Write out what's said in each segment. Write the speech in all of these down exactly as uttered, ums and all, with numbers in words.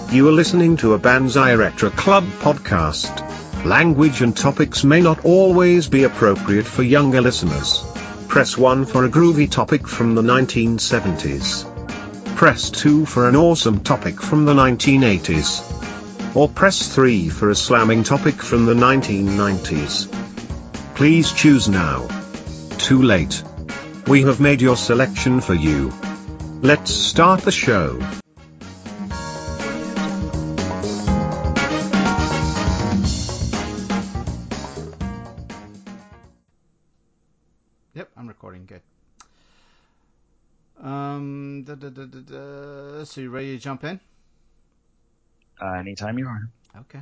You are listening to a Banzai Retro Club podcast. Language and topics may not always be appropriate for younger listeners. Press one for a groovy topic from the nineteen seventies. Press two for an awesome topic from the nineteen eighties. Or press three for a slamming topic from the nineteen nineties. Please choose now. Too late. We have made your selection for you. Let's start the show. Yep, I'm recording. Good. Um, da, da, da, da, da. So you ready to jump in? Uh, anytime you are. Okay.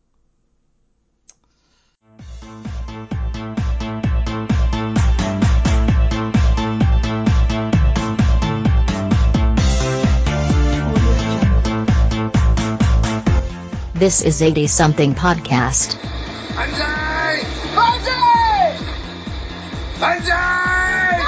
This is eighty-something podcast. Banzai! Banzai! Banzai!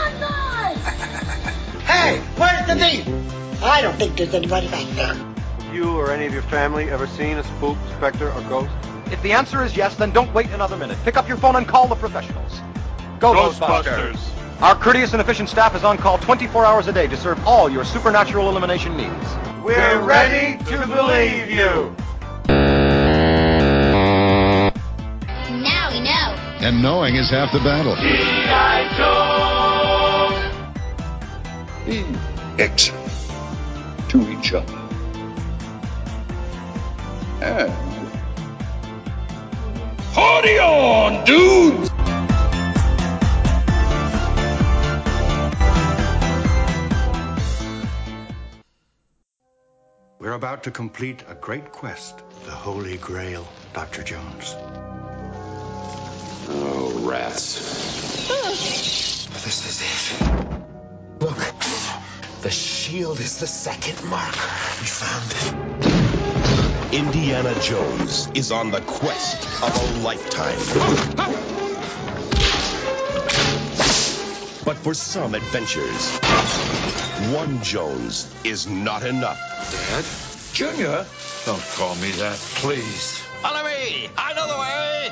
Hey, where's the meat? I don't think there's anybody back there. Have you or any of your family ever seen a spook, specter, or ghost? If the answer is yes, then don't wait another minute. Pick up your phone and call the professionals. Go, Ghostbusters! Ghostbusters. Our courteous and efficient staff is on call twenty-four hours a day to serve all your supernatural elimination needs. We're ready to believe you! Now we know. And knowing is half the battle. G I. Joe! Be excellent to each other. And party on, dudes! We're about to complete a great quest. The Holy Grail, Doctor Jones. Oh, rats. This is it. Look, the shield is the second marker. We found it. Indiana Jones is on the quest of a lifetime. But for some adventures, one Jones is not enough. Dad? Junior? Don't call me that, please. Follow me! I know the way!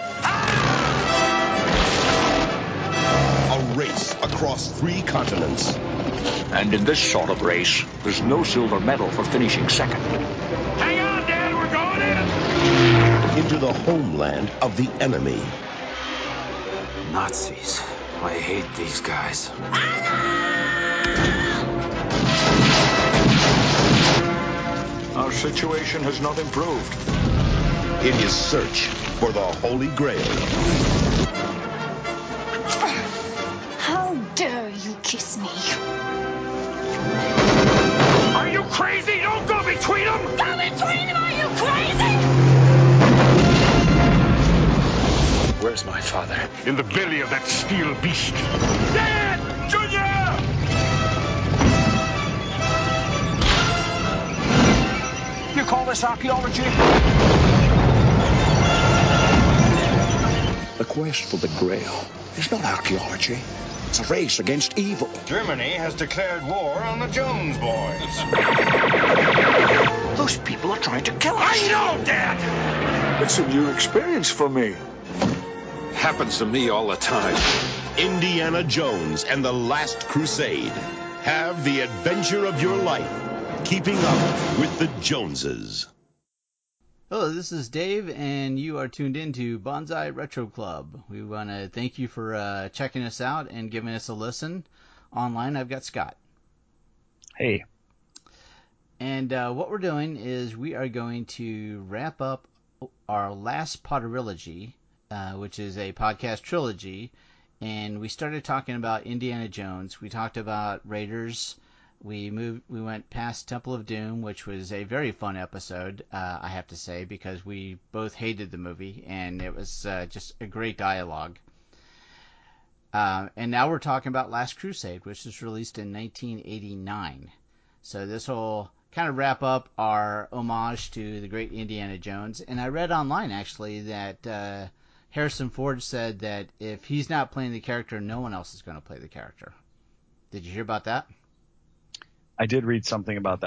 A race across three continents. And in this sort of race, there's no silver medal for finishing second. Hang on, Dad, we're going in! Into the homeland of the enemy. Nazis. I hate these guys. Our situation has not improved. In his search for the Holy Grail. How dare you kiss me? Are you crazy? Don't go between them! Go between them, are you crazy? Where's my father? In the belly of that steel beast. Dad! Junior! You call this archaeology? The quest for the Grail is not archaeology. It's a race against evil. Germany has declared war on the Jones boys. Those people are trying to kill us. I know, Dad! It's a new experience for me. Happens to me all the time. Indiana Jones and the Last Crusade. Have the adventure of your life. Keeping up with the Joneses. Hello, this is Dave, and you are tuned in to Banzai Retro Club. We want to thank you for uh, checking us out and giving us a listen. Online, I've got Scott. Hey. And uh, what we're doing is we are going to wrap up our last Potterilogy, uh, which is a podcast trilogy. And we started talking about Indiana Jones. We talked about Raiders. We moved. We went past Temple of Doom, which was a very fun episode, uh, I have to say, because we both hated the movie, and it was uh, just a great dialogue. Uh, and now we're talking about Last Crusade, which was released in nineteen eighty-nine. So this will kind of wrap up our homage to the great Indiana Jones. And I read online, actually, that uh, Harrison Ford said that if he's not playing the character, no one else is going to play the character. Did you hear about that? I did read something about that.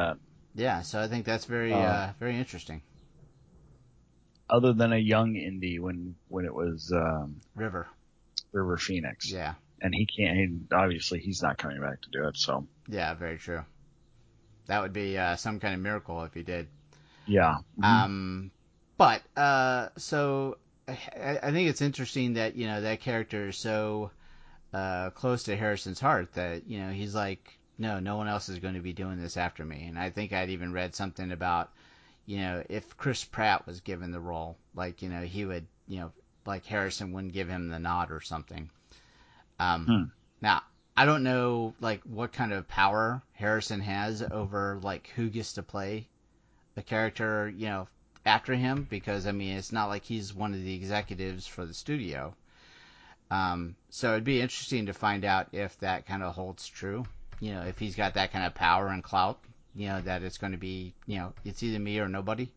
Yeah, so I think that's very, uh, uh, very interesting. Other than a young Indy when when it was um, River River Phoenix. Yeah. And he can't. He, obviously, he's not coming back to do it. So. Yeah, very true. That would be uh, some kind of miracle if he did. Yeah. Mm-hmm. Um, but uh, so I, I think it's interesting that you know that character is so uh, close to Harrison's heart that you know he's like, no, no one else is going to be doing this after me. And I think I'd even read something about, you know, if Chris Pratt was given the role, like you know he would, you know, like Harrison wouldn't give him the nod or something. Um, hmm. Now, I don't know like what kind of power Harrison has over like who gets to play a character, you know, after him, because I mean it's not like he's one of the executives for the studio. Um, so it'd be interesting to find out if that kind of holds true. You know, if he's got that kind of power and clout, you know, that it's going to be, you know, it's either me or nobody.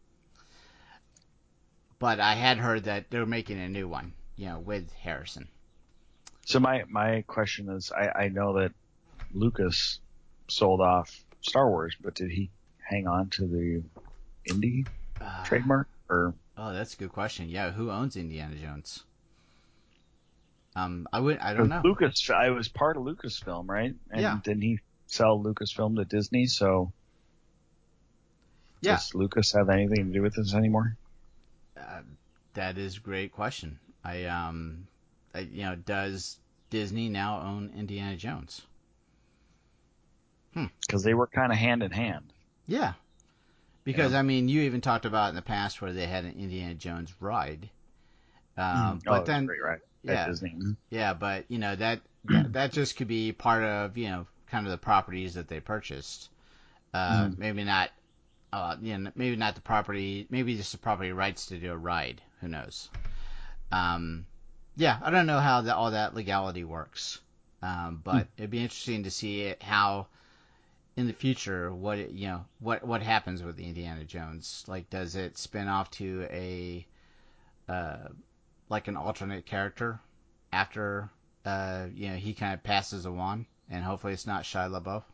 But I had heard that they're making a new one, you know, with Harrison. So my, my question is, I, I know that Lucas sold off Star Wars, but did he hang on to the Indy uh, trademark? Or oh, that's a good question. Yeah, who owns Indiana Jones? Um, I would, I don't know. Lucas, I was part of Lucasfilm, right? And yeah. Didn't he sell Lucasfilm to Disney? So yeah. Does Lucas have anything to do with this anymore? Uh, that is a great question. I um. You know, does Disney now own Indiana Jones? Hmm. Because they were kind of hand in hand. Yeah. Because, yeah. I mean, you even talked about in the past where they had an Indiana Jones ride. Um, mm. But oh, then, great ride yeah, at Disney. Mm-hmm. Yeah, but, you know, that, that that just could be part of, you know, kind of the properties that they purchased. Uh, mm-hmm. Maybe not, uh, you know, maybe not the property, maybe just the property rights to do a ride. Who knows? Um, Yeah, I don't know how the, all that legality works, um, but hmm. it'd be interesting to see it, how in the future what it, you know what what happens with the Indiana Jones. Like, does it spin off to a uh, like an alternate character after uh, you know he kind of passes the wand, and hopefully it's not Shia LaBeouf.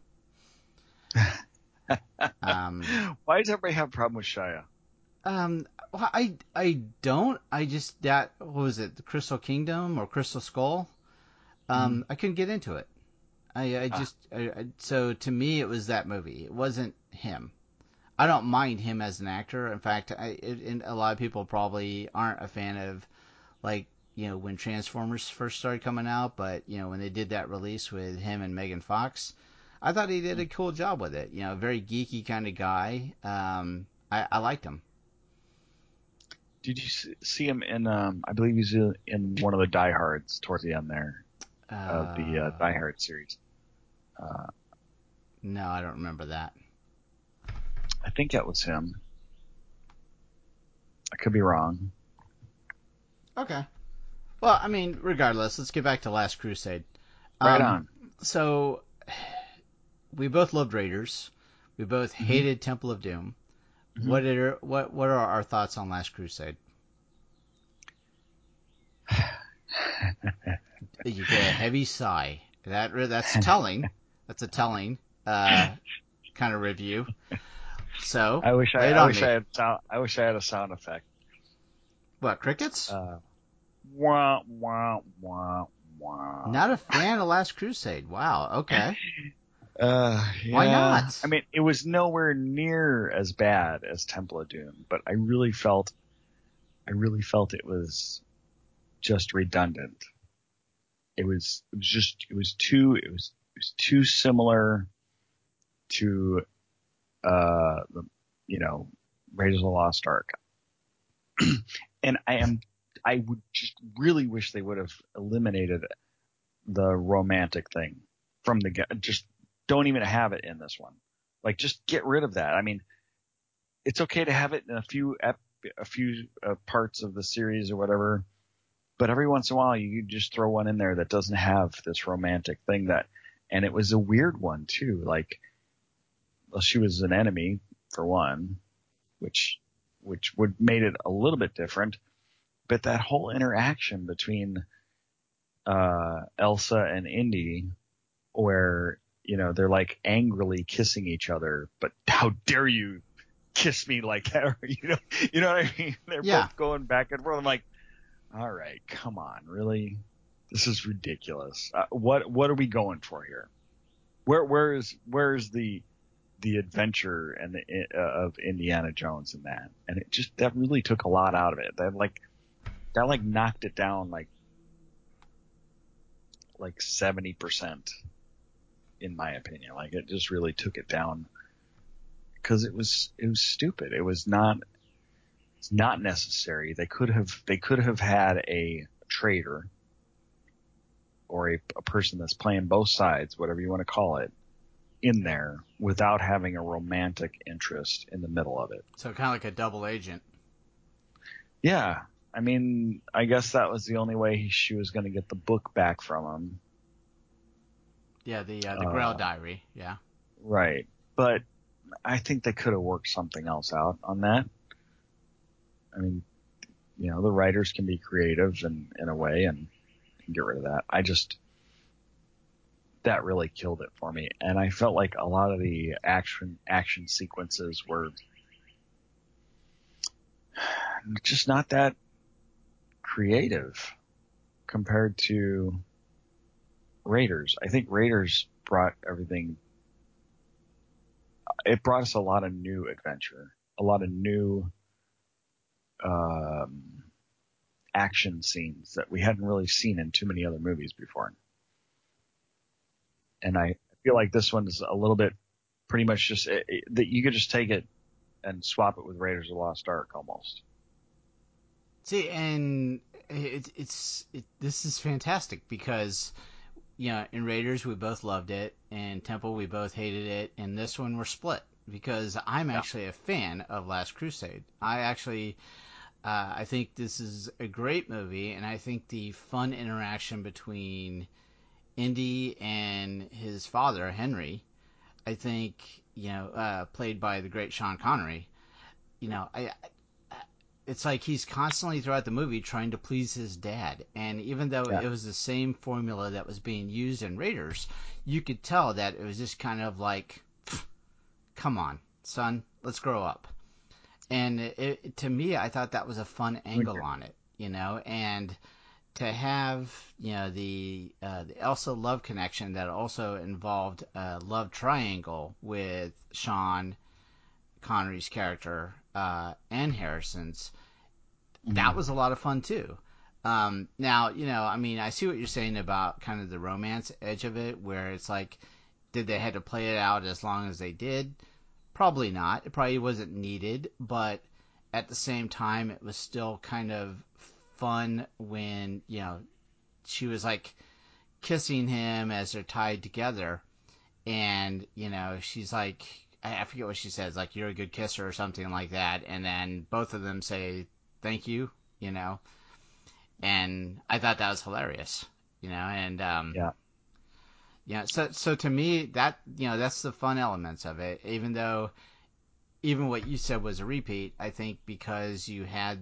um, Why does everybody have a problem with Shia? Um, well, I I don't. I just that what was it, the Crystal Kingdom or Crystal Skull? Um, mm-hmm. I couldn't get into it. I I just ah. I, I, so to me it was that movie. It wasn't him. I don't mind him as an actor. In fact, I it, and a lot of people probably aren't a fan of like you know when Transformers first started coming out, but you know when they did that release with him and Megan Fox, I thought he did a cool job with it. You know, very geeky kind of guy. Um, I, I liked him. Did you see him in? Um, I believe he's in one of the Die Hards towards the end there uh, of the uh, Die Hard series. Uh, no, I don't remember that. I think that was him. I could be wrong. Okay. Well, I mean, regardless, let's get back to Last Crusade. Right um, on. So, we both loved Raiders. We both mm-hmm. hated Temple of Doom. Mm-hmm. What are what what are our thoughts on Last Crusade? You get a heavy sigh. That that's telling. That's a telling uh, kind of review. So I wish I, I wish I had sound, I wish I had a sound effect. What, crickets? Uh, wah wah wah wah. Not a fan of Last Crusade. Wow. Okay. Uh, yeah. Why not? I mean, it was nowhere near as bad as Temple of Doom, but I really felt, I really felt it was just redundant. It was, it was just, it was too, it was, it was too similar to, uh, the, you know, Raiders of the Lost Ark. And I am, I would just really wish they would have eliminated the romantic thing from the, just don't even have it in this one. Like, just get rid of that. I mean, it's okay to have it in a few, ep- a few uh, parts of the series or whatever. But every once in a while, you just throw one in there that doesn't have this romantic thing that, and it was a weird one too. Like, well, she was an enemy for one, which, which would made it a little bit different. But that whole interaction between, uh, Elsa and Indy, where, you know, they're like angrily kissing each other, but how dare you kiss me like that? You know, you know what I mean? They're yeah. both going back and forth. I'm like, all right, come on, really? This is ridiculous. Uh, what what are we going for here? Where where is where is the the adventure and the uh, of Indiana Jones in that? And it just that really took a lot out of it. That like that like knocked it down like like seventy percent in my opinion. Like it just really took it down because it was it was stupid. It was not it's not necessary. They could have they could have had a traitor or a, a person that's playing both sides, whatever you want to call it, in there without having a romantic interest in the middle of it. So kind of like a double agent. Yeah. I mean, I guess that was the only way he, she was going to get the book back from him. Yeah, the uh, the Grail uh, Diary, yeah. Right. But I think they could have worked something else out on that. I mean, you know, the writers can be creative in, in a way and, and get rid of that. I just, that really killed it for me. And I felt like a lot of the action, action sequences were just not that creative compared to Raiders. I think Raiders brought everything, it brought us a lot of new adventure, a lot of new um, action scenes that we hadn't really seen in too many other movies before. And I feel like this one is a little bit pretty much just that you could just take it and swap it with Raiders of the Lost Ark almost. See, and it, it's it, this is fantastic because, you know, in Raiders we both loved it, and Temple we both hated it, and this one we're split because I'm yeah. actually a fan of Last Crusade. I actually, uh, I think this is a great movie, and I think the fun interaction between Indy and his father Henry, I think, you know, uh, played by the great Sean Connery, you know, I. I It's like he's constantly throughout the movie trying to please his dad. And even though yeah. it was the same formula that was being used in Raiders, you could tell that it was just kind of like, come on, son, let's grow up. And it, it, to me, I thought that was a fun angle okay. on it, you know, and to have, you know, the, uh, the Elsa love connection that also involved a love triangle with Sean Connery's character uh, and Harrison's, that was a lot of fun too. Um, now, you know, I mean, I see what you're saying about kind of the romance edge of it, where it's like, did they have to play it out as long as they did? Probably not. It probably wasn't needed, but at the same time, it was still kind of fun when, you know, she was like kissing him as they're tied together, and, you know, she's like, I forget what she says, like, you're a good kisser or something like that, and then both of them say, thank you, you know, and I thought that was hilarious, you know, and, um, yeah, yeah, so, so to me, that, you know, that's the fun elements of it, even though, even what you said was a repeat, I think because you had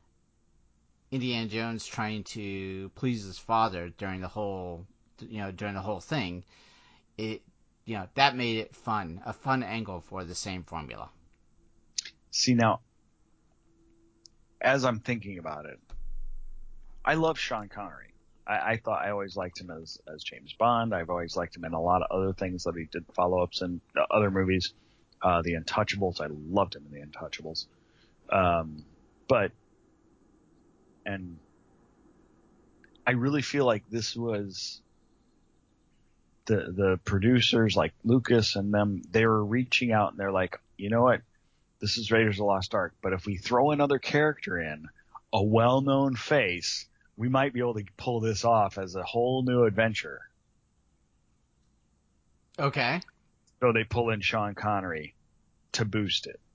Indiana Jones trying to please his father during the whole, you know, during the whole thing, it, you know, that made it fun, a fun angle for the same formula. See, now, as I'm thinking about it, I love Sean Connery. I, I thought I always liked him as, as James Bond. I've always liked him in a lot of other things that he did follow-ups in uh, other movies. Uh, the Untouchables, I loved him in The Untouchables. Um, but, and I really feel like this was the, the producers like Lucas and them, they were reaching out and they're like, you know what? This is Raiders of the Lost Ark, but if we throw another character in, a well-known face, we might be able to pull this off as a whole new adventure. Okay. So they pull in Sean Connery to boost it.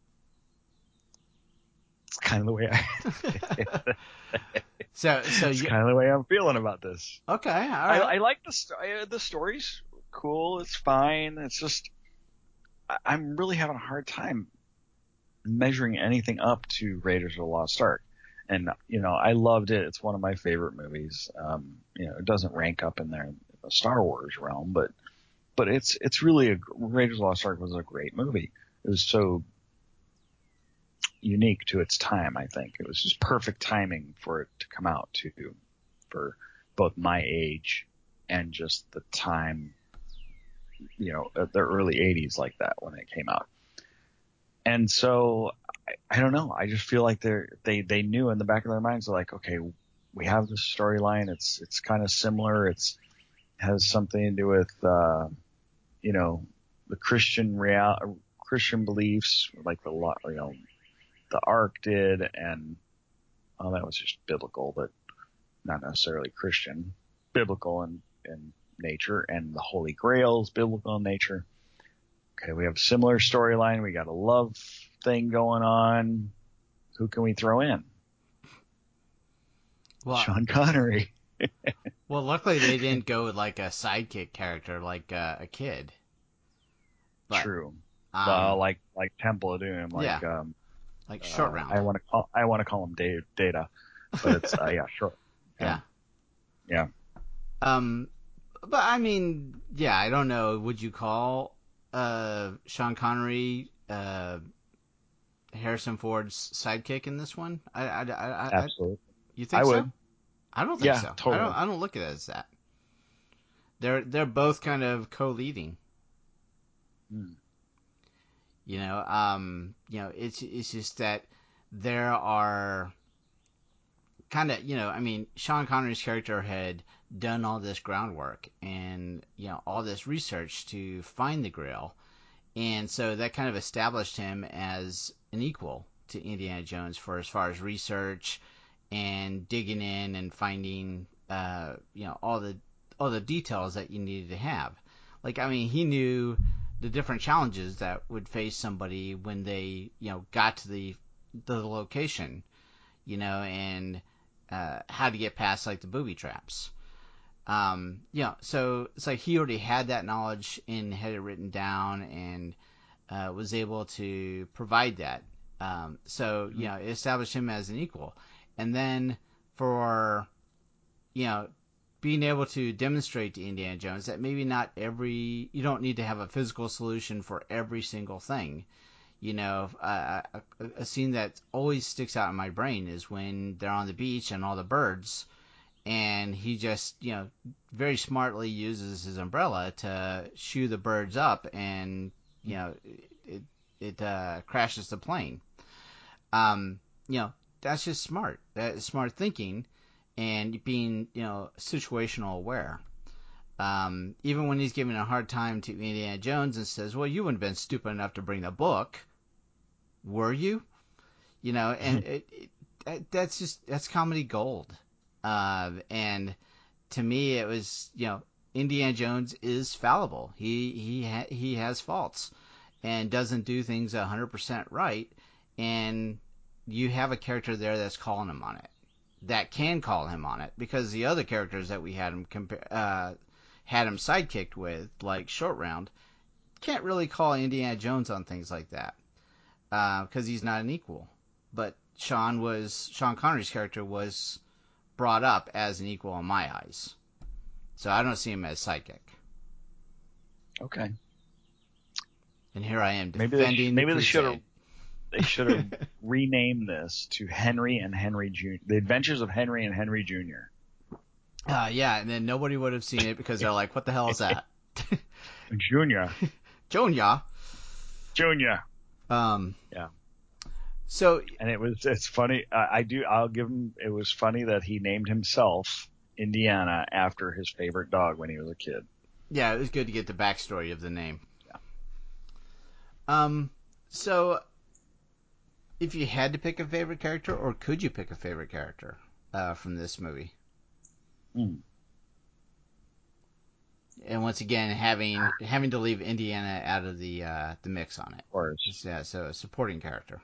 It's kind of the way I. so, so it's you... kind of the way I'm feeling about this. Okay, all right. I, I like the st- the story's cool. It's fine. It's just I, I'm really having a hard time measuring anything up to Raiders of the Lost Ark. And, you know, I loved it. It's one of my favorite movies. Um, you know, it doesn't rank up in there in the Star Wars realm, but but it's it's really a Raiders of the Lost Ark was a great movie. It was so unique to its time. I think it was just perfect timing for it to come out too, for both my age and just the time, you know, the early eighties like that when it came out. And so I, I don't know. I just feel like they're they they knew in the back of their minds, they're like, okay, we have this storyline. It's it's kind of similar. It's has something to do with uh, you know, the Christian real Christian beliefs, like the you know the Ark did, and well, that was just biblical, but not necessarily Christian. Biblical in, in nature, and the Holy Grail's biblical in nature. Okay, we have a similar storyline. We got a love thing going on. Who can we throw in? Well, Sean Connery. Well, luckily they didn't go with like a sidekick character like uh, a kid. But, True. Um, uh, like like Temple of Doom. Like yeah. um, like Short uh, Round. I want to call I want to call him Dave, Data, but it's uh, yeah, Short. Yeah. Yeah. Um, but I mean, yeah, I don't know. Would you call uh Sean Connery uh Harrison Ford's sidekick in this one? I, I, I, Absolutely. I, you think I so? would. I don't think yeah, so. Totally. I don't. I don't look at it as that. They're they're both kind of co-leading. Hmm. You know, um, you know, it's it's just that there are kind of, you know, I mean, Sean Connery's character had done all this groundwork and, you know, all this research to find the Grail, and so that kind of established him as an equal to Indiana Jones for as far as research and digging in and finding, uh, you know, all the all the details that you needed to have. Like, I mean, he knew the different challenges that would face somebody when they, you know, got to the the location, you know, and uh, how to get past like the booby traps. Um, you know, so it's like he already had that knowledge and had it written down and uh, was able to provide that. Um, so, you know, it established him as an equal. And then for, you know, being able to demonstrate to Indiana Jones that maybe not every, you don't need to have a physical solution for every single thing. You know, uh, a, a scene that always sticks out in my brain is when they're on the beach and all the birds, and he just, you know, very smartly uses his umbrella to shoo the birds up, and, you know, it it uh, crashes the plane. Um, you know, that's just smart. That's smart thinking, and being, you know, situational aware. Um, even when he's giving a hard time to Indiana Jones and says, "Well, you wouldn't have been stupid enough to bring the book, were you?" You know, and it, it, that, that's just that's comedy gold. Uh, and to me, it was, you know, Indiana Jones is fallible. He he ha- he has faults and doesn't do things a hundred percent right. And you have a character there that's calling him on it, that can call him on it, because the other characters that we had him compa- uh, had him sidekicked with, like Short Round, can't really call Indiana Jones on things like that because uh, he's not an equal. But Sean was Sean Connery's character was brought up as an equal in my eyes, so I don't see him as sidekick. Okay. And here I am maybe they sh- defending maybe the they should have Crusade. they should have renamed this to Henry and Henry Junior The Adventures of Henry and Henry Junior Uh, yeah, and then nobody would have seen it because they're like, "What the hell is that?" Junior. Junior. Junior. Um. Yeah. So. And it was it's funny. I, I do. I'll give him. It was funny that he named himself Indiana after his favorite dog when he was a kid. Yeah, it was good to get the backstory of the name. Yeah. Um. So, if you had to pick a favorite character, or could you pick a favorite character uh, from this movie? Hmm. And once again, having having to leave Indiana out of the uh, the mix on it. Of course. Yeah, so a supporting character.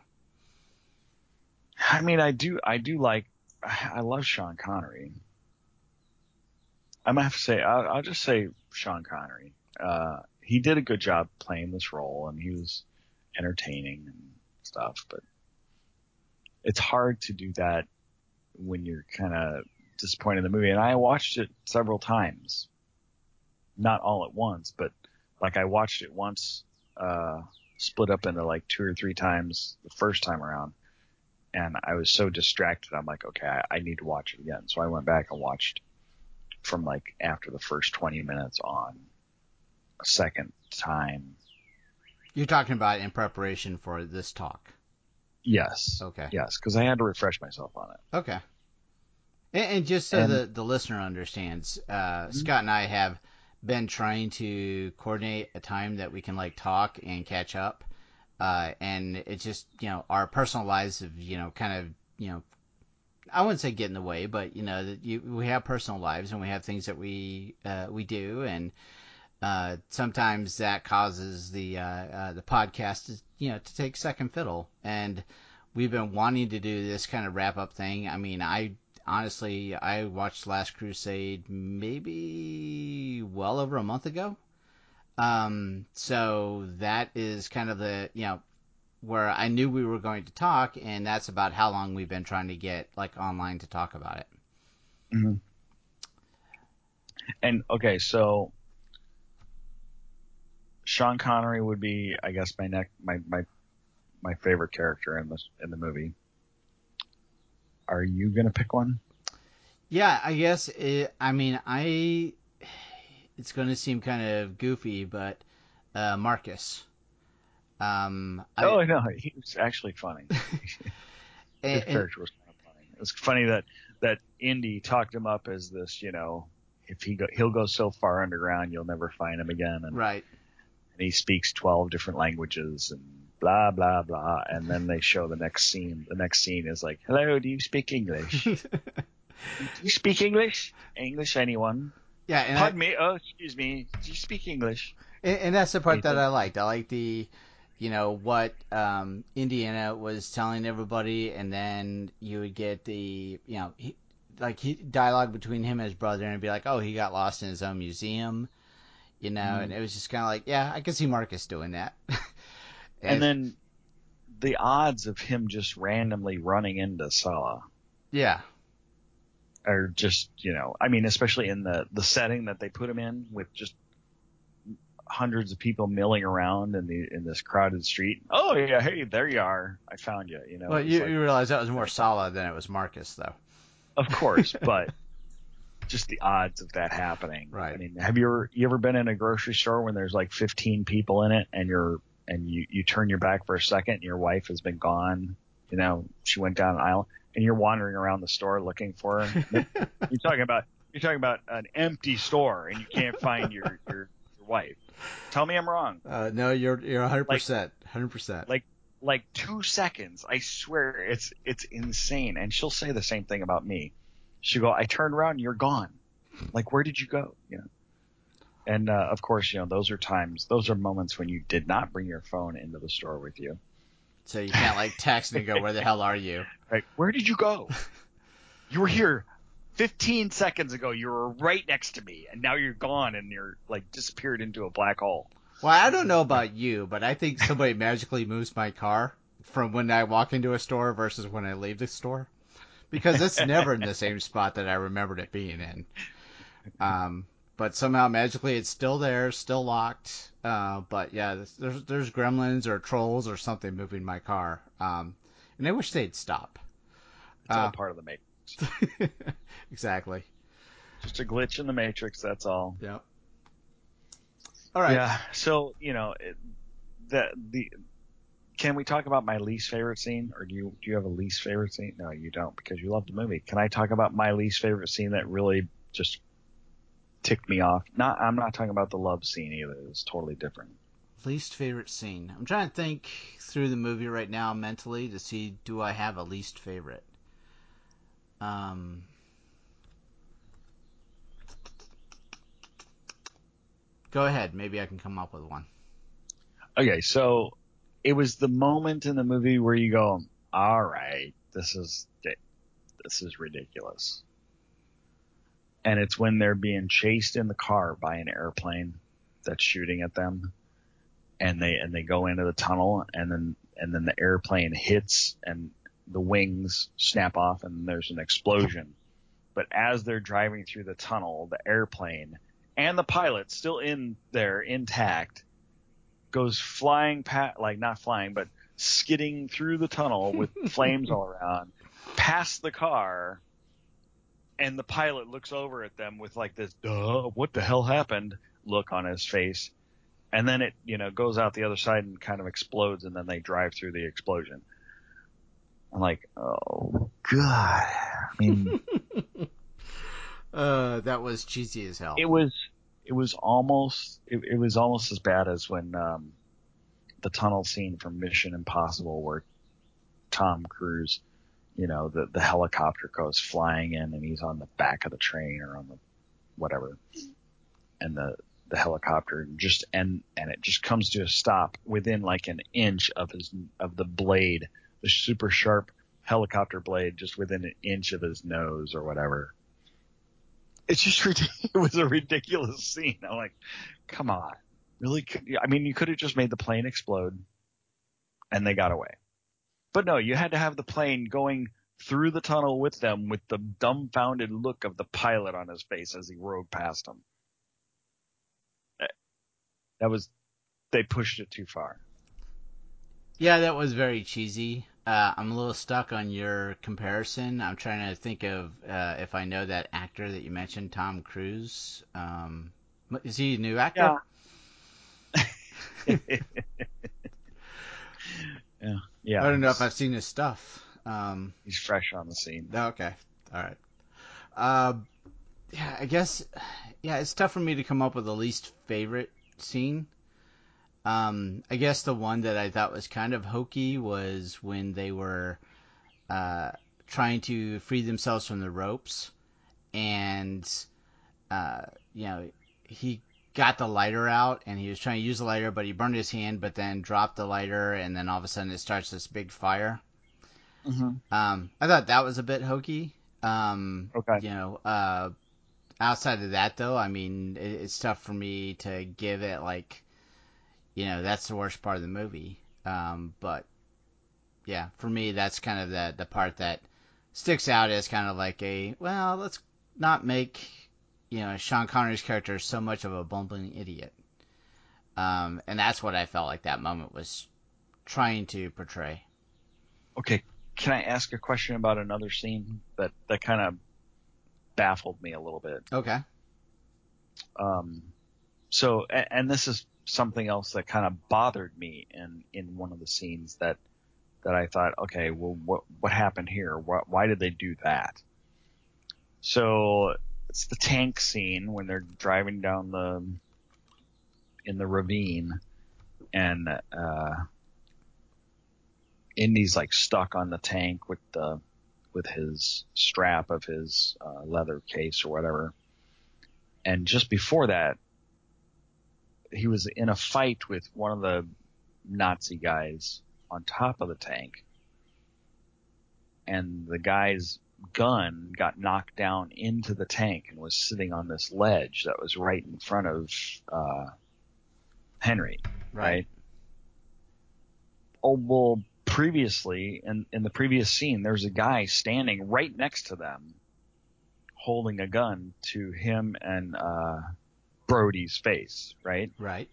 I mean, I do. I do like. I love Sean Connery. I'm gonna have to say. I'll, I'll just say Sean Connery. Uh, he did a good job playing this role, and he was entertaining and stuff. But it's hard to do that when you're kind of disappointed in the movie. And I watched it several times, not all at once, but Like I watched it once, uh, split up into like two or three times the first time around, and I was so distracted. I'm like, okay, I, I need to watch it again. So I went back and watched from like after the first twenty minutes on a second time. You're talking about in preparation for this talk. Yes. Okay. Yes, because I had to refresh myself on it. Okay. And, and just so and, the, the listener understands, uh, mm-hmm. Scott and I have been trying to coordinate a time that we can like talk and catch up. Uh, and it's just, you know, our personal lives have, you know, kind of, you know, I wouldn't say get in the way, but, you know, that you, we have personal lives and we have things that we, uh, we do. And, uh, sometimes that causes the, uh, uh, the podcast to, you know, to take second fiddle. And we've been wanting to do this kind of wrap up thing. I mean, I, honestly, I watched Last Crusade maybe well over a month ago. Um, so that is kind of the, you know, where I knew we were going to talk, and that's about how long we've been trying to get like online to talk about it. Mm-hmm. And okay, so Sean Connery would be, I guess, my neck, my my my favorite character in this in the movie. Are you gonna pick one? Yeah, I guess. It, I mean, I. It's going to seem kind of goofy, but uh, Marcus. Um, I, oh no, he was actually funny. His and, character was kind of funny. It was funny that that Indy talked him up as this, you know, if he go, he'll go so far underground, you'll never find him again. And, right. And he speaks twelve different languages and blah blah blah. And then they show the next scene. The next scene is like, "Hello, do you speak English? Do you speak English? English, anyone?" Yeah. And Pardon I, me. Oh, excuse me. Do you speak English? And, and that's the part that I liked. I liked the, you know, what um, Indiana was telling everybody, and then you would get the, you know, he, like he, dialogue between him and his brother, and it'd be like, oh, he got lost in his own museum, you know, mm. and it was just kind of like, yeah, I can see Marcus doing that. and, and then the odds of him just randomly running into Sala. Yeah. Are just, you know, I mean, especially in the, the setting that they put him in with just hundreds of people milling around in the in this crowded street. Oh yeah, hey, there you are. I found you. You know. Well, you, like, you realize that was more Sala than it was Marcus, though. Of course, but just the odds of that happening. Right. I mean, have you ever you ever been in a grocery store when there's like fifteen people in it, and you're and you you turn your back for a second, and your wife has been gone. You know, she went down an aisle, and you're wandering around the store looking for her. you're talking about you're talking about an empty store, and you can't find your your, your wife. Tell me I'm wrong. Uh, no, you're you're one hundred percent. one hundred percent. Like like two seconds. I swear it's it's insane. And she'll say the same thing about me. She'll go, I turned around and you're gone. Like, where did you go? You know. And uh, of course, you know, those are times, those are moments when you did not bring your phone into the store with you. So you can't like text and go, where the hell are you? Right. Where did you go? You were here fifteen seconds ago. You were right next to me, and now you're gone, and you're like disappeared into a black hole. Well, I don't know about you, but I think somebody magically moves my car from when I walk into a store versus when I leave the store, because it's never in the same spot that I remembered it being in. Um, but somehow magically it's still there, still locked. Uh, but yeah, there's there's gremlins or trolls or something moving my car. Um, and I wish they'd stop. It's all uh, part of the Matrix. Exactly. Just a glitch in the Matrix, that's all. Yep. All right. Yeah. So, you know, it, the the can we talk about my least favorite scene, or do you do you have a least favorite scene? No, you don't, because you love the movie. Can I talk about my least favorite scene that really just ticked me off? Not, I'm not talking about the love scene either. It's totally different. Least favorite scene. I'm trying to think through the movie right now mentally to see, do I have a least favorite? Um, go ahead. Maybe I can come up with one. Okay, so it was the moment in the movie where you go, all right, this is this is ridiculous. And it's when they're being chased in the car by an airplane that's shooting at them, and they and they go into the tunnel, and then and then the airplane hits and the wings snap off and there's an explosion. But as they're driving through the tunnel, the airplane and the pilot still in there intact, goes flying past, like not flying, but skidding through the tunnel with flames all around, past the car, and the pilot looks over at them with like this, duh, what the hell happened look on his face. And then it, you know, goes out the other side and kind of explodes, and then they drive through the explosion. I'm like, oh, God. I mean... uh, that was cheesy as hell. It was, it was almost, it, it was almost as bad as when, um, the tunnel scene from Mission Impossible where Tom Cruise, you know, the, the helicopter goes flying in and he's on the back of the train or on the whatever. And the, the helicopter just, and, and it just comes to a stop within like an inch of his, of the blade, the super sharp helicopter blade just within an inch of his nose or whatever. It's just ridiculous. It was a ridiculous scene. I'm like, come on. Really? I mean, you could have just made the plane explode and they got away. But no, you had to have the plane going through the tunnel with them with the dumbfounded look of the pilot on his face as he rode past them. That was, they pushed it too far. Yeah, that was very cheesy. Uh, I'm a little stuck on your comparison. I'm trying to think of uh, if I know that actor that you mentioned, Tom Cruise. Um, is he a new actor? Yeah. yeah. Yeah. I don't know if I've seen his stuff. Um, he's fresh on the scene. Okay. All right. Uh, yeah, I guess, yeah, it's tough for me to come up with a least favorite scene. Um, I guess the one that I thought was kind of hokey was when they were uh, trying to free themselves from the ropes, and uh, you know, he got the lighter out and he was trying to use the lighter, but he burned his hand, but then dropped the lighter, and then all of a sudden it starts this big fire. Mm-hmm. Um, I thought that was a bit hokey. Um, okay. You know, uh, outside of that though, I mean, it, it's tough for me to give it like. You know, that's the worst part of the movie. Um, but, yeah, for me, that's kind of the, the part that sticks out as kind of like a, well, let's not make, you know, Sean Connery's character so much of a bumbling idiot. Um, and that's what I felt like that moment was trying to portray. Okay, can I ask a question about another scene that, that kind of baffled me a little bit? Okay. Um, so, and, and this is something else that kind of bothered me in, in one of the scenes that, that I thought, okay, well, what, what happened here? Why, why did they do that? So it's the tank scene when they're driving down the, in the ravine and, uh, Indy's like stuck on the tank with the, with his strap of his, uh, leather case or whatever. And just before that, he was in a fight with one of the Nazi guys on top of the tank. And the guy's gun got knocked down into the tank and was sitting on this ledge that was right in front of, uh, Henry. Right. right? Oh, well, previously, in, in the previous scene, there's a guy standing right next to them holding a gun to him and, uh, Brody's face, right? Right.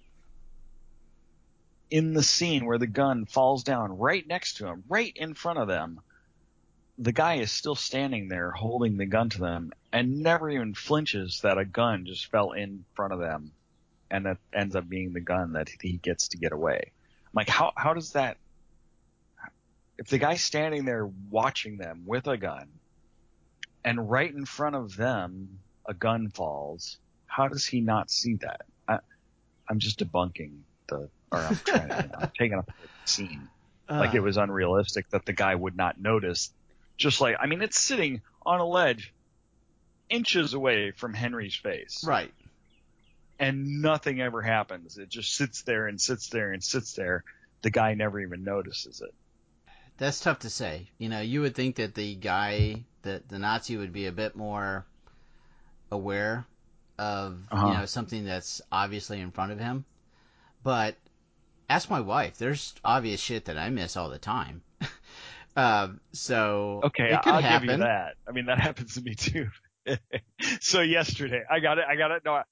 In the scene where the gun falls down right next to him, right in front of them, the guy is still standing there holding the gun to them and never even flinches that a gun just fell in front of them, and that ends up being the gun that he gets to get away. I'm like, how how does that? If the guy's standing there watching them with a gun, and right in front of them a gun falls, how does he not see that? I, I'm just debunking the, or I'm trying to, you know, I'm taking up the scene. Uh, like it was unrealistic that the guy would not notice. Just like, I mean, it's sitting on a ledge inches away from Henry's face. Right. And nothing ever happens. It just sits there and sits there and sits there. The guy never even notices it. That's tough to say. You know, you would think that the guy, the, the Nazi would be a bit more aware of, uh-huh. you know, something that's obviously in front of him. But ask my wife. There's obvious shit that I miss all the time. um, so okay, it could I'll happen. give you that. I mean, that happens to me too. So yesterday, I got it. I got it. No, I,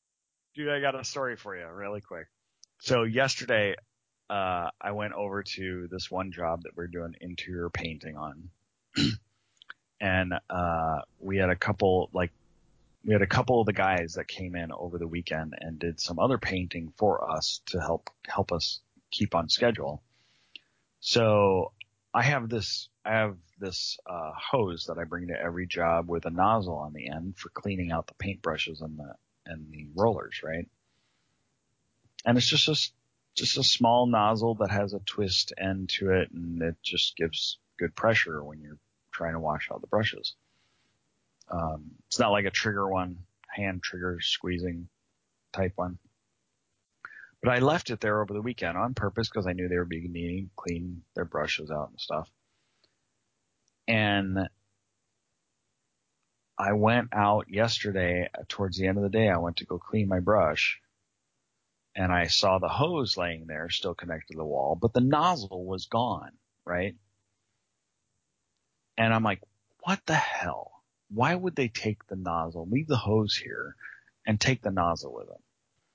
Dude, I got a story for you really quick. So yesterday, uh, I went over to this one job that we're doing interior painting on. And, uh, we had a couple, like, we had a couple of the guys that came in over the weekend and did some other painting for us to help, help us keep on schedule. So I have this, I have this, uh, hose that I bring to every job with a nozzle on the end for cleaning out the paintbrushes and the, and the rollers, right? And it's just a, just a small nozzle that has a twist end to it, and it just gives good pressure when you're trying to wash out the brushes. Um, it's not like a trigger one, hand trigger squeezing type one. But I left it there over the weekend on purpose because I knew they would be needing to clean their brushes out and stuff. And I went out yesterday, towards the end of the day, I went to go clean my brush, and I saw the hose laying there, still connected to the wall, but the nozzle was gone, right? And I'm like, what the hell? Why would they take the nozzle, leave the hose here, and take the nozzle with them?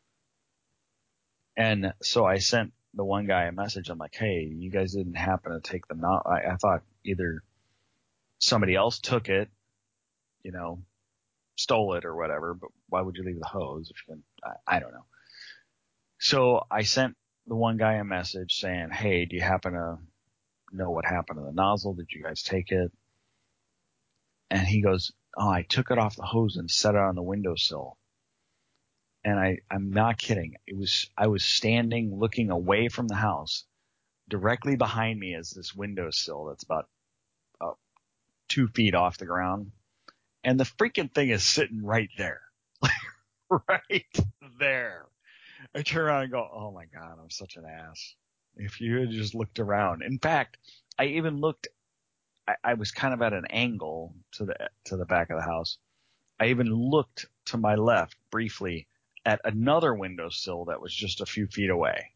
And so I sent the one guy a message. I'm like, hey, you guys didn't happen to take the nozzle. I, I thought either somebody else took it, you know, stole it or whatever, but why would you leave the hose if you can, I, I don't know. So I sent the one guy a message saying, hey, do you happen to know what happened to the nozzle? Did you guys take it? And he goes, oh, I took it off the hose and set it on the windowsill. And I, I'm not kidding. It was, I was standing looking away from the house. Directly behind me is this windowsill that's about uh, two feet off the ground. And the freaking thing is sitting right there. Right there. I turn around and go, oh my God, I'm such an ass. If you had just looked around. In fact, I even looked, I, I was kind of at an angle to the, to the back of the house. I even looked to my left briefly at another windowsill that was just a few feet away.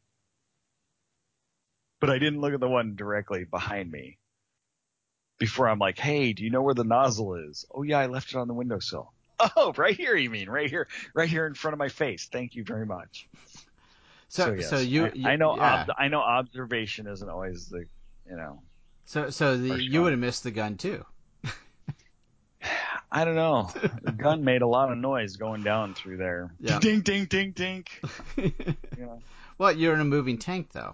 But I didn't look at the one directly behind me before I'm like, hey, do you know where the nozzle is? Oh yeah, I left it on the windowsill. Oh, right here, you mean? Right here, right here in front of my face. Thank you very much. So, so, yes, so you, I, you I know, yeah. ob- I know, observation isn't always the, you know. So, so the you would have missed the gun too. I don't know. The gun made a lot of noise going down through there. Yeah. Ding, ding, ding, ding. You know. Well, you're in a moving tank, though.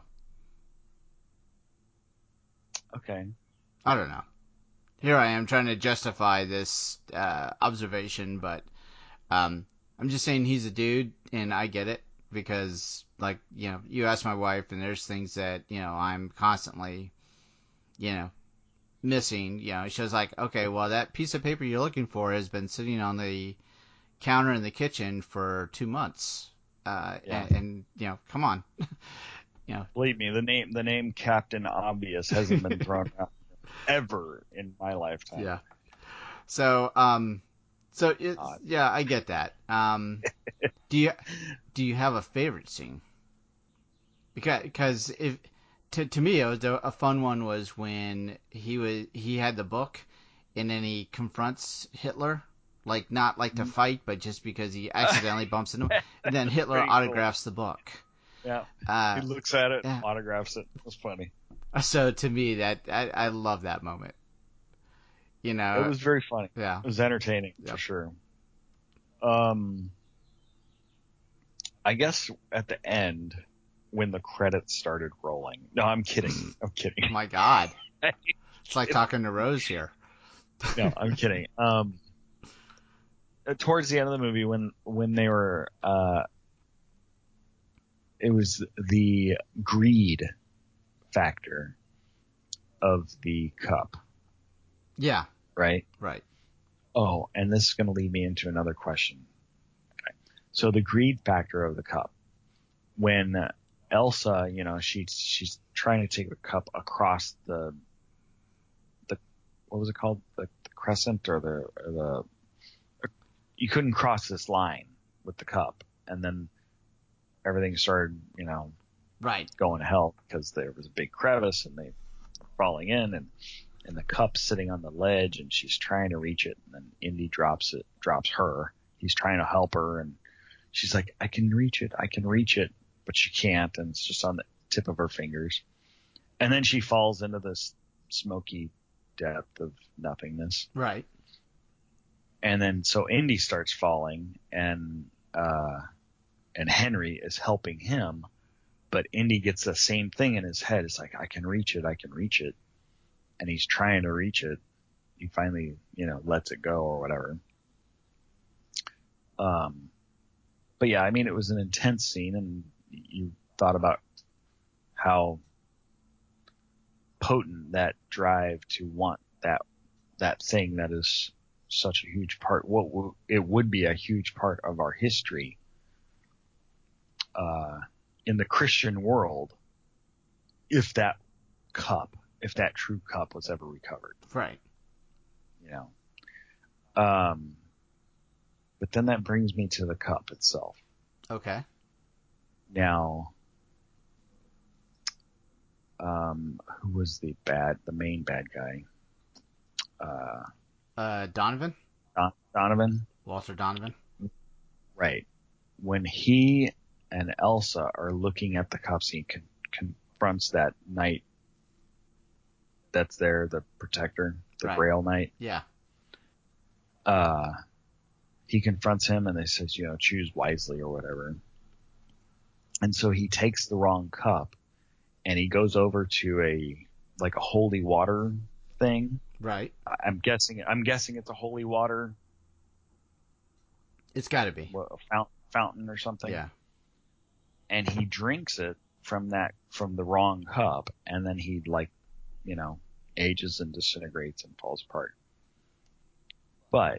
Okay. I don't know. Here I am trying to justify this uh, observation, but um, I'm just saying he's a dude, and I get it because, like, you know, you ask my wife, and there's things that, you know, I'm constantly, you know, missing. You know, she was like, okay, well, that piece of paper you're looking for has been sitting on the counter in the kitchen for two months. Uh, yeah. and, and, you know, come on. You know, believe me, the name the name Captain Obvious hasn't been thrown out ever in my lifetime. Yeah. So, um, so it's, yeah, I get that. Um, do you do you have a favorite scene? Because because if to to me it was a, a fun one was when he was he had the book, and then he confronts Hitler. Like, not like to fight, but just because he accidentally bumps into him. And then Hitler Pretty autographs cool. the book. Yeah. Uh, he looks at it, yeah. autographs it. It was funny. So to me, that I, I love that moment. You know, it was very funny. Yeah. It was entertaining, yep. for sure. Um, I guess at the end, when the credits started rolling. No, I'm kidding. I'm kidding. Oh my God. It's like talking to Rose here. No, I'm kidding. Um, towards the end of the movie, when when they were, uh, it was the greed factor of the cup. Yeah. Right? Right. Oh, and this is going to lead me into another question. Okay. So the greed factor of the cup. When Elsa, you know, she, she's trying to take the cup across the, the, what was it called? The, the crescent or the, or the, you couldn't cross this line with the cup. And then everything started, you know, right, going to hell because there was a big crevice and they were falling in, and, and the cup's sitting on the ledge and she's trying to reach it. And then Indy drops it, drops her. He's trying to help her, and she's like, I can reach it, I can reach it, but she can't, and it's just on the tip of her fingers. And then she falls into this smoky depth of nothingness. Right. And then so Indy starts falling, and uh, and Henry is helping him, but Indy gets the same thing in his head. It's like, I can reach it, I can reach it, and he's trying to reach it. He finally, you know, lets it go or whatever. Um, but yeah, I mean, it was an intense scene, and you thought about how potent that drive to want that that thing that is such a huge part. What well, it would be a huge part of our history uh, in the Christian world if that cup, if that true cup, was ever recovered. Right. You know. Um. But then that brings me to the cup itself. Okay. Now, um, who was the bad, the main bad guy? Uh, uh, Donovan? Don- Donovan? Walter Donovan? Right. When he and Elsa are looking at the cups, he con- confronts that knight that's there, the protector, the right. Grail Knight. Yeah. Uh, he confronts him and they says, you know, choose wisely or whatever. And so he takes the wrong cup and he goes over to a, like a holy water thing. Right. I'm guessing, I'm guessing it's a holy water. It's gotta be. What, a fountain, fountain or something. Yeah. And he drinks it from that, from the wrong cup. And then he like, you know, ages and disintegrates and falls apart. But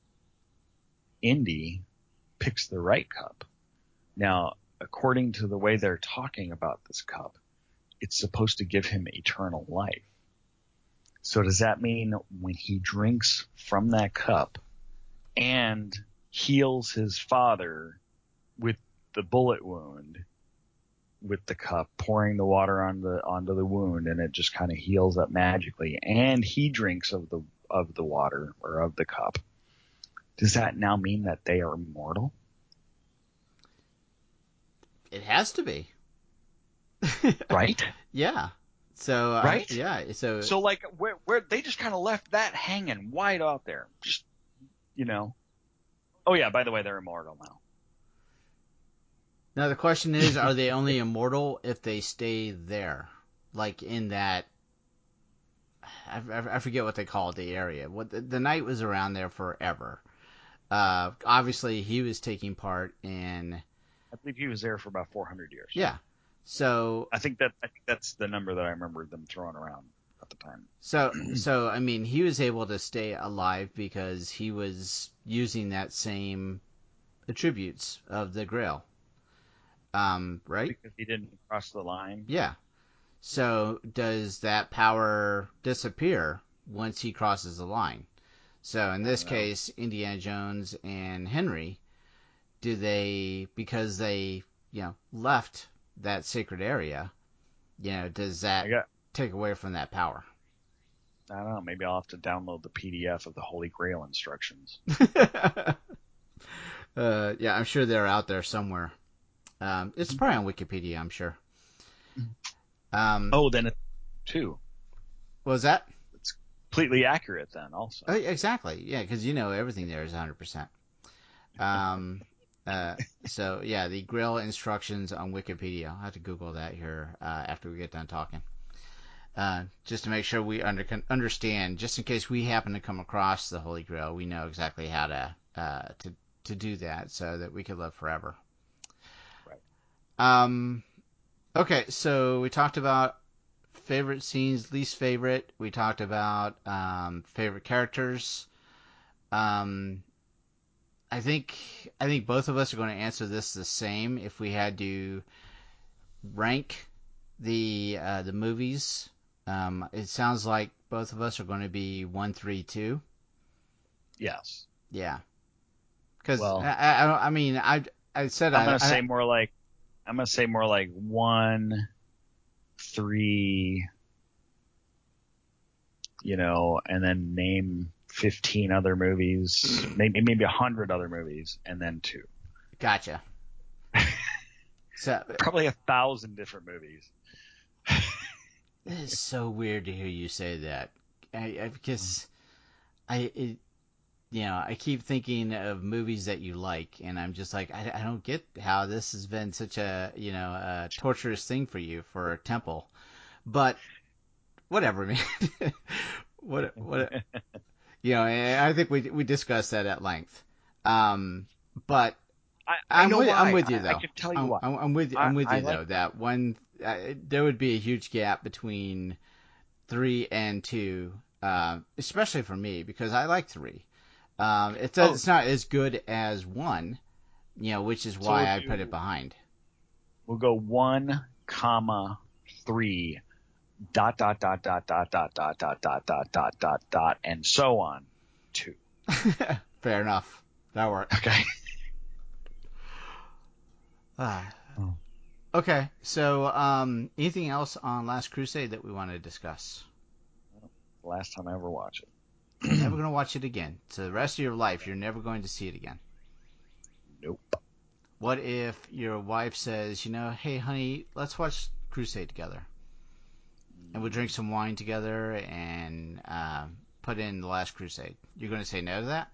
Indy picks the right cup. Now, according to the way they're talking about this cup, it's supposed to give him eternal life. So does that mean when he drinks from that cup and heals his father with the bullet wound, with the cup, pouring the water on the, onto the wound, and it just kind of heals up magically, and he drinks of the, of the water or of the cup, does that now mean that they are immortal? It has to be. Right? Yeah. So, uh, right? Yeah. So, so like, where, where they just kind of left that hanging wide out there. Just, you know. Oh yeah, by the way, they're immortal now. Now the question is, are they only immortal if they stay there? Like in that, I, I, I forget what they call it, the area. What the, the knight was around there forever. Uh, obviously he was taking part in. I believe he was there for about four hundred years. Yeah. So I think that I think that's the number that I remember them throwing around at the time. So, so I mean, he was able to stay alive because he was using that same attributes of the Grail. Um, right? Because he didn't cross the line. Yeah. So does that power disappear once he crosses the line? So in this case, Indiana Jones and Henry, do they, because they, you know, left that sacred area, you know, does that got, take away from that power? I don't know. Maybe I'll have to download the P D F of the Holy Grail instructions. uh, yeah, I'm sure they're out there somewhere. Um, it's probably on Wikipedia, I'm sure. Um, oh, then it's two. What was that? It's completely accurate then, also. Oh, exactly. Yeah, because you know everything there is one hundred percent. Um, uh, so, yeah, the Grail instructions on Wikipedia. I'll have to Google that here uh, after we get done talking. Uh, just to make sure we under, understand, just in case we happen to come across the Holy Grail, we know exactly how to uh, to to do that so that we can live forever. Right. Um. Okay, so we talked about favorite scenes, least favorite. We talked about um, favorite characters. Um, I think I think both of us are going to answer this the same. If we had to rank the uh, the movies. Um, it sounds like both of us are going to be one, three, two. Yes. Yeah. Because well, I, I, I mean, I, I said I'm I, gonna I, say more like, I'm gonna say more like one, three, you know, and then name fifteen other movies, maybe maybe a hundred other movies, and then two. Gotcha. So probably a thousand different movies. It is so weird to hear you say that. I, I because I it, you know, I keep thinking of movies that you like, and I'm just like, I, I don't get how this has been such a, you know, a torturous thing for you for Temple. But whatever, man. what what you know, I think we we discussed that at length. Um, but I, I I'm know with, why. I'm with you though. I, I can tell you I'm, why. I'm, I'm with I, I'm with you I though. like that one, uh, there would be a huge gap between three and two, uh, especially for me because I like three. Um, it's Oh. it's not as good as one, you know, which is So why we'll I do- put it behind. We'll go one comma three dot dot dot dot dot dot dot dot dot dot dot dot dot and so on two. Fair enough. That works. Okay. Ah. Oh. Okay. So, um, anything else on Last Crusade that we want to discuss? Last time I ever watched it. You're never going to watch it again. So the rest of your life, you're never going to see it again. Nope. What if your wife says, you know, hey, honey, let's watch Crusade together, and we'll drink some wine together and um, put in The Last Crusade? You're going to say no to that?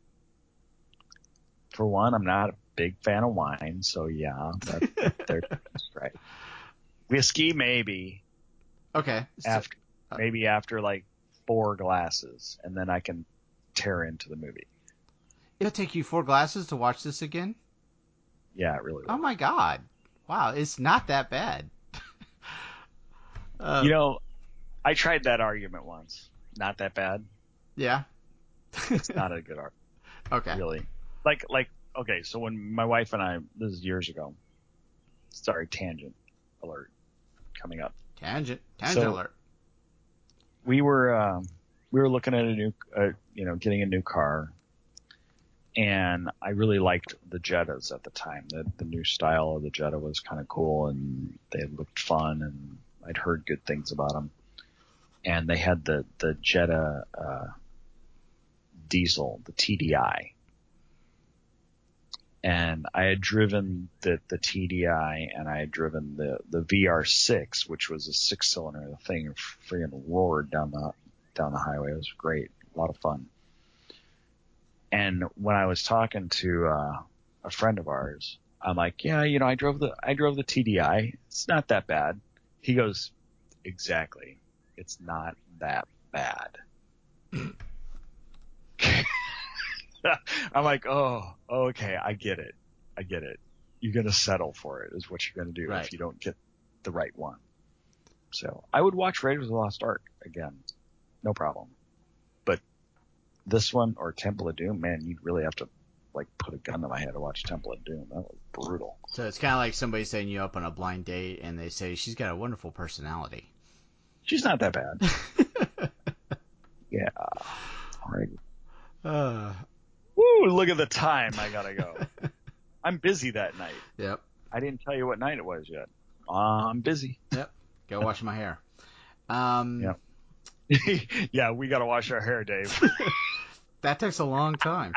For one, I'm not a big fan of wine, so yeah, that, they're right. Whiskey, maybe. Okay. So, After uh, maybe after like four glasses, and then I can tear into the movie. It'll take you four glasses to watch this again? Yeah, it really will. Oh my god. Wow, it's not that bad. uh, You know, I tried that argument once. Not that bad. Yeah. It's not a good argument. Okay. Really. Like, like, okay, so when my wife and I, this is years ago. Sorry, tangent alert coming up. Tangent. Tangent So, alert. We were, um, we were looking at a new, uh, you know, getting a new car. And I really liked the Jettas at the time. The, the new style of the Jetta was kind of cool, and they looked fun, and I'd heard good things about them. And they had the, the Jetta, uh, diesel, the T D I. And I had driven the, the T D I, and I had driven the, the V R six, which was a six cylinder. The thing freaking roared down the, down the highway. It was great. A lot of fun. And when I was talking to, uh, a friend of ours, I'm like, yeah, you know, I drove the, I drove the T D I. It's not that bad. He goes, exactly. It's not that bad. I'm like, oh, okay, I get it. I get it. You're going to settle for it is what you're going to do right. if you don't get the right one. So I would watch Raiders of the Lost Ark again. No problem. But this one or Temple of Doom, man, you'd really have to like put a gun to my head to watch Temple of Doom. That was brutal. So it's kind of like somebody setting you up on a blind date and they say she's got a wonderful personality. She's not that bad. Yeah. All right. Uh, Woo, look at the time. I gotta go. I'm busy that night. Yep. I didn't tell you what night it was yet. Uh, I'm busy. Yep. Go wash my hair. Um, yep. Yeah, we gotta wash our hair, Dave. That takes a long time.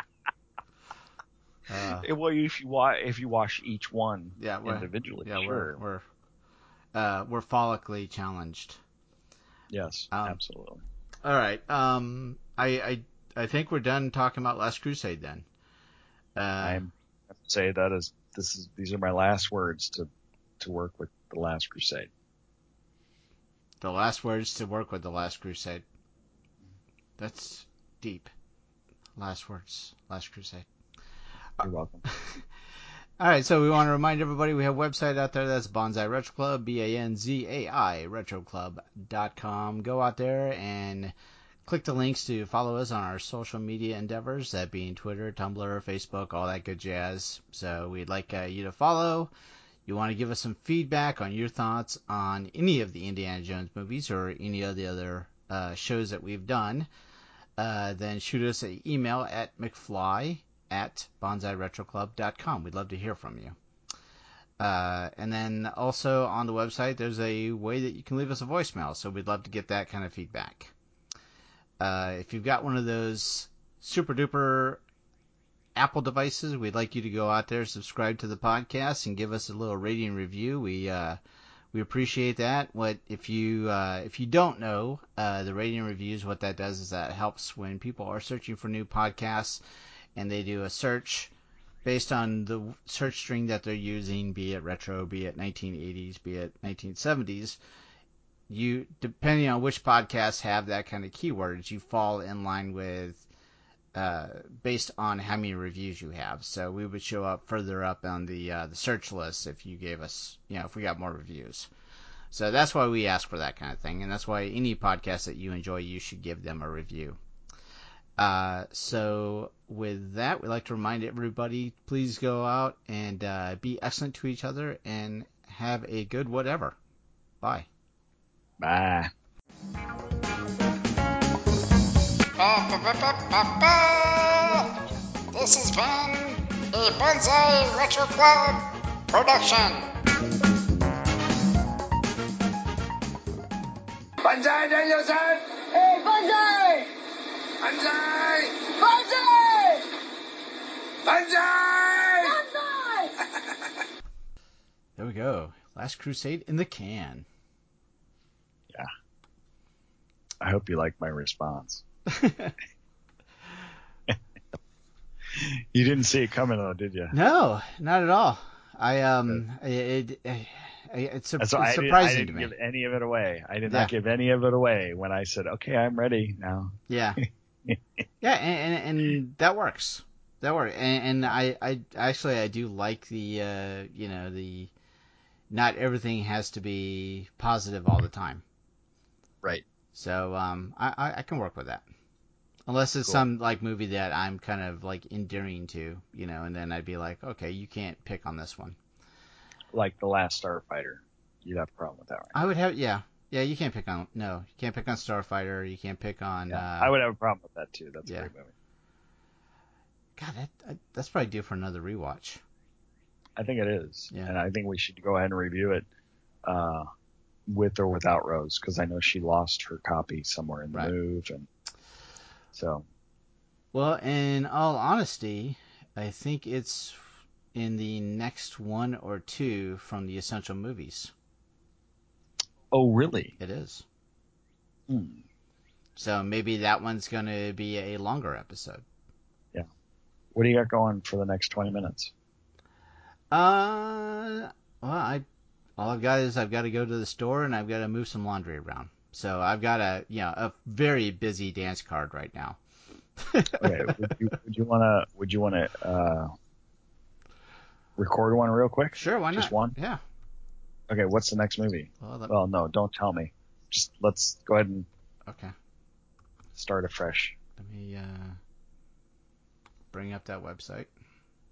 Uh, well, if you wash, if you wash each one yeah, individually, yeah, sure. we're we're uh, we're follically challenged. Yes, um, absolutely. All right. Um, I, I I think we're done talking about Last Crusade then. Uh, I have to say that is this is these are my last words to to work with the Last Crusade. The last words to work with the Last Crusade. That's deep. Last words, Last Crusade. You're welcome. All right, so we want to remind everybody we have a website out there. That's Banzai Retro Club, B A N Z A I, retro club dot com. Go out there and click the links to follow us on our social media endeavors, that being Twitter, Tumblr, Facebook, all that good jazz. So we'd like uh, you to follow. You want to give us some feedback on your thoughts on any of the Indiana Jones movies or any of the other uh, shows that we've done, uh, then shoot us an email at mcfly at banzai retro club dot com. We'd love to hear from you. Uh, and then also on the website, there's a way that you can leave us a voicemail, so we'd love to get that kind of feedback. Uh, if you've got one of those super duper Apple devices, we'd like you to go out there, subscribe to the podcast, and give us a little rating review. We uh, we appreciate that. What if you uh, if you don't know uh, the rating reviews? What that does is that helps when people are searching for new podcasts, and they do a search based on the search string that they're using, be it retro, be it nineteen eighties, be it nineteen seventies. You, depending on which podcasts have that kind of keywords, you fall in line with uh, based on how many reviews you have. So we would show up further up on the uh, the search list if you gave us, you know, if we got more reviews. So that's why we ask for that kind of thing, and that's why any podcast that you enjoy, you should give them a review. Uh, so with that, we'd like to remind everybody, please go out and uh, be excellent to each other and have a good whatever. Bye. Bye. This has been a Bonsai Retro Club production. Bonsai Danielson! Hey, Bonsai! Bonsai! Bonsai! Bonsai! Bonsai! There we go. Last Crusade in the can. Yeah. I hope you like my response. You didn't see it coming, though, did you? No, not at all. I um, it, it, it it's, sur- That's it's why I surprising didn't, I didn't to me. give any of it away. I did Yeah. not give any of it away when I said, "Okay, I'm ready now." Yeah, yeah, and, and and that works. That works. And, and I, I actually I do like the uh, you know the not everything has to be positive all the time. Right. So um, I, I, I can work with that. Unless it's Cool. some like movie that I'm kind of like endearing to, you know, and then I'd be like, okay, you can't pick on this one. Like The Last Starfighter. You'd have a problem with that, right? I would have, yeah, yeah. You can't pick on, no, you can't pick on Starfighter. You can't pick on. Yeah, Uh, I would have a problem with that too. That's yeah. a great movie. God, that, that's probably due for another rewatch. I think it is, Yeah. and I think we should go ahead and review it uh, with or without Rose, because I know she lost her copy somewhere in the Right. move, and so. Well, in all honesty, I think it's in the next one or two from the Essential Movies. Oh, really? It is. Hmm. So maybe that one's going to be a longer episode. Yeah. What do you got going for the next twenty minutes? Uh, well, I all I've got is I've got to go to the store and I've got to move some laundry around. So I've got a you know a very busy dance card right now. Okay. Would you would you want to would you want to uh, record one real quick? Sure, why not? Just one? Yeah. Okay. What's the next movie? Well, that... well, no, don't tell me. Just let's go ahead and okay. Start afresh. Let me uh, bring up that website.